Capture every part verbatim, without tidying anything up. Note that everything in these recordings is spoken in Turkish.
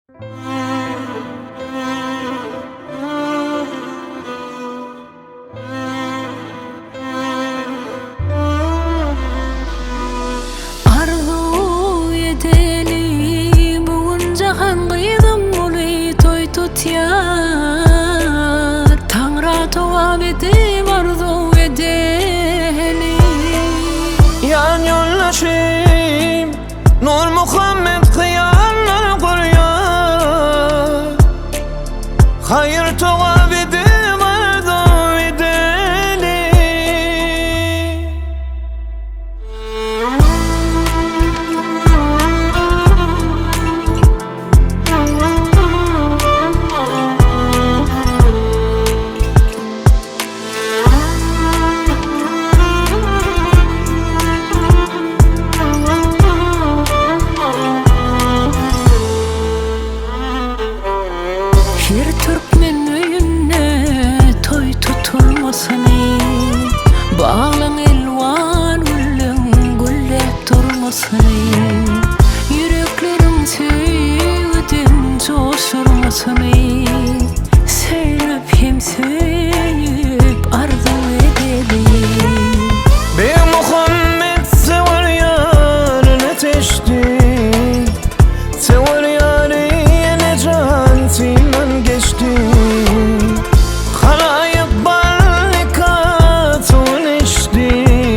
Arzu edelim bugunca hangyzym uly toy tutýar, Taňra towap edip arzu edelim. Yan yollaşım Nur Muhammed kıyarlar kurýar, hayır towap edip arzu edelim. Bir Türkmen öýünde toy tutulmasyny, bağlaň elwan güllüň güllep durmasyny, yürekleriň söýgüden joşurmasyny, seýlep hem söýüp arzu edelim. Bir Muhammed sever yarını teşti, sever yarını cantinden geçti. Karayıp barrikatın içti,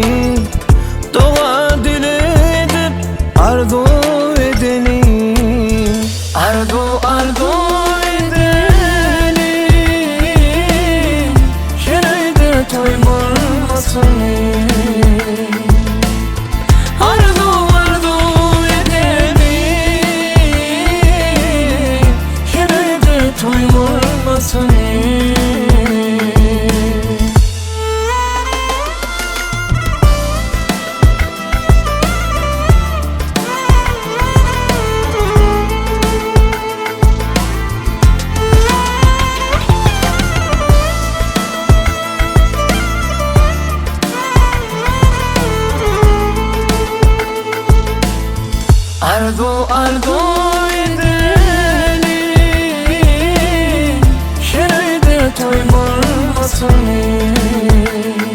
dua dili edip arzu edelim. Arzu arzu edelim, şeride toy bulmasını. Arzu arzu edelim, şeride toy bulmasını. Arzu arzu edelim, şeride toy bulmasını.